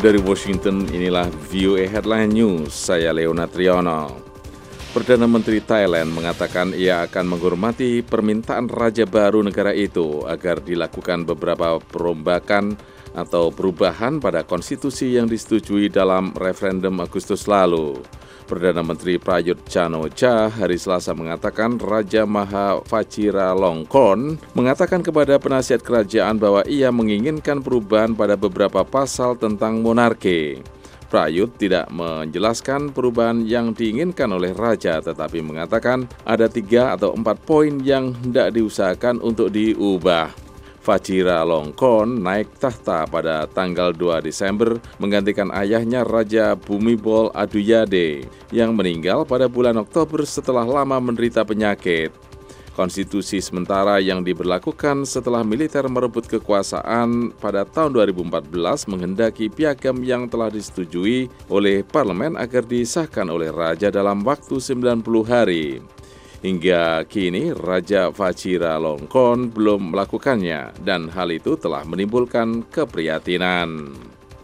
Dari Washington, inilah VOA Headline News, saya Leonard Triono. Perdana Menteri Thailand mengatakan ia akan menghormati permintaan raja baru negara itu agar dilakukan beberapa perombakan atau perubahan pada konstitusi yang disetujui dalam referendum Agustus lalu. Perdana Menteri Prayut Chan-o-cha hari Selasa mengatakan Raja Maha Vajiralongkorn mengatakan kepada penasihat kerajaan bahwa ia menginginkan perubahan pada beberapa pasal tentang monarki. Prayut tidak menjelaskan perubahan yang diinginkan oleh Raja, tetapi mengatakan ada 3 atau 4 poin yang hendak diusahakan untuk diubah. Vajiralongkorn naik tahta pada tanggal 2 Desember menggantikan ayahnya Raja Bhumibol Adulyadej yang meninggal pada bulan Oktober setelah lama menderita penyakit. Konstitusi sementara yang diberlakukan setelah militer merebut kekuasaan pada tahun 2014 menghendaki piagam yang telah disetujui oleh parlemen agar disahkan oleh Raja dalam waktu 90 hari. Hingga kini, Raja Vajiralongkorn belum melakukannya dan hal itu telah menimbulkan keprihatinan.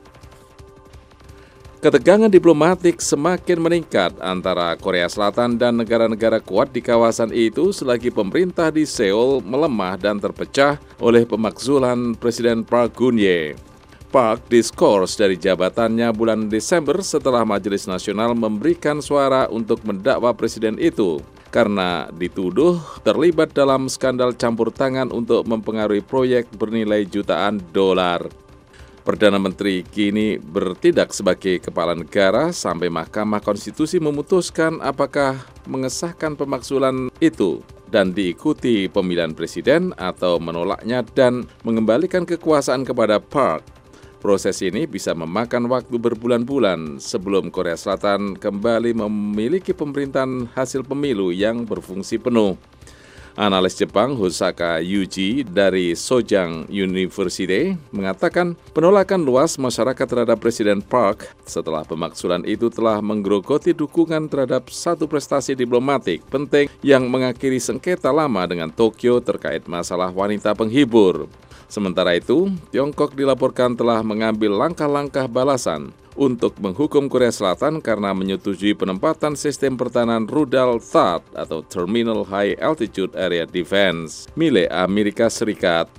Ketegangan diplomatik semakin meningkat antara Korea Selatan dan negara-negara kuat di kawasan itu selagi pemerintah di Seoul melemah dan terpecah oleh pemakzulan Presiden Park Geun-hye. Park diskors dari jabatannya bulan Desember setelah Majelis Nasional memberikan suara untuk mendakwa presiden itu karena dituduh terlibat dalam skandal campur tangan untuk mempengaruhi proyek bernilai jutaan dolar. Perdana Menteri kini bertindak sebagai kepala negara sampai Mahkamah Konstitusi memutuskan apakah mengesahkan pemakzulan itu dan diikuti pemilihan presiden atau menolaknya dan mengembalikan kekuasaan kepada Park. Proses ini bisa memakan waktu berbulan-bulan sebelum Korea Selatan kembali memiliki pemerintahan hasil pemilu yang berfungsi penuh. Analis Jepang Hosaka Yuji dari Sojang University mengatakan penolakan luas masyarakat terhadap Presiden Park setelah pemakzulan itu telah menggerogoti dukungan terhadap satu prestasi diplomatik penting yang mengakhiri sengketa lama dengan Tokyo terkait masalah wanita penghibur. Sementara itu, Tiongkok dilaporkan telah mengambil langkah-langkah balasan untuk menghukum Korea Selatan karena menyetujui penempatan sistem pertahanan rudal THAAD atau Terminal High Altitude Area Defense milik Amerika Serikat.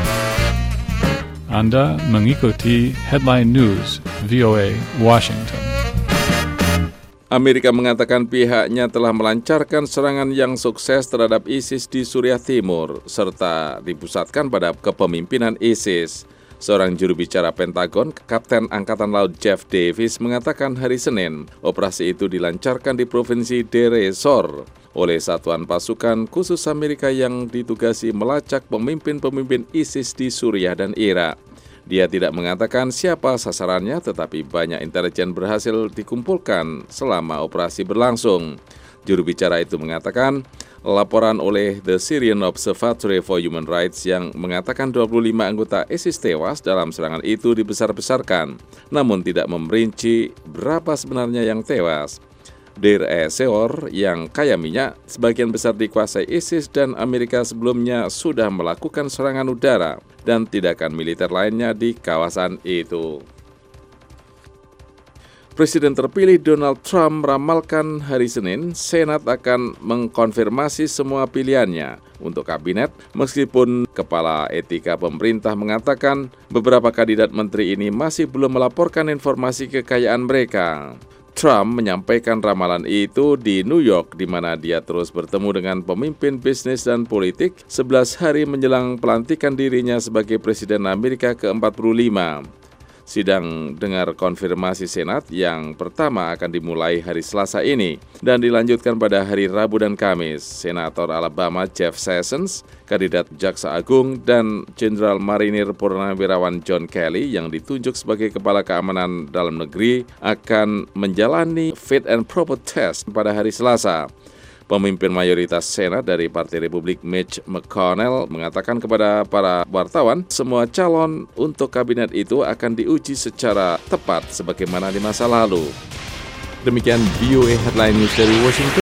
Anda mengikuti Headline News VOA Washington. Amerika mengatakan pihaknya telah melancarkan serangan yang sukses terhadap ISIS di Suriah Timur, serta dipusatkan pada kepemimpinan ISIS. Seorang juru bicara Pentagon, Kapten Angkatan Laut Jeff Davis, mengatakan hari Senin, operasi itu dilancarkan di Provinsi Deir ez-Zor oleh satuan pasukan khusus Amerika yang ditugasi melacak pemimpin-pemimpin ISIS di Suriah dan Irak. Dia tidak mengatakan siapa sasarannya, tetapi banyak intelijen berhasil dikumpulkan selama operasi berlangsung. Juru bicara itu mengatakan, laporan oleh The Syrian Observatory for Human Rights yang mengatakan 25 anggota ISIS tewas dalam serangan itu dibesar-besarkan, namun tidak memperinci berapa sebenarnya yang tewas. Deir ez-Zor yang kaya minyak sebagian besar dikuasai ISIS dan Amerika sebelumnya sudah melakukan serangan udara dan tindakan militer lainnya di kawasan itu. Presiden terpilih Donald Trump meramalkan hari Senin, Senat akan mengkonfirmasi semua pilihannya untuk kabinet, meskipun Kepala Etika Pemerintah mengatakan beberapa kandidat menteri ini masih belum melaporkan informasi kekayaan mereka. Trump menyampaikan ramalan itu di New York, di mana dia terus bertemu dengan pemimpin bisnis dan politik 11 hari menjelang pelantikan dirinya sebagai Presiden Amerika ke-45. Sidang dengar konfirmasi Senat yang pertama akan dimulai hari Selasa ini dan dilanjutkan pada hari Rabu dan Kamis. Senator Alabama Jeff Sessions, kandidat Jaksa Agung, dan Jenderal Marinir Purnawirawan John Kelly yang ditunjuk sebagai Kepala Keamanan Dalam Negeri akan menjalani fit and proper test pada hari Selasa. Pemimpin mayoritas Senat dari Partai Republik Mitch McConnell mengatakan kepada para wartawan, semua calon untuk kabinet itu akan diuji secara tepat sebagaimana di masa lalu. Demikian VOA Headline News dari Washington.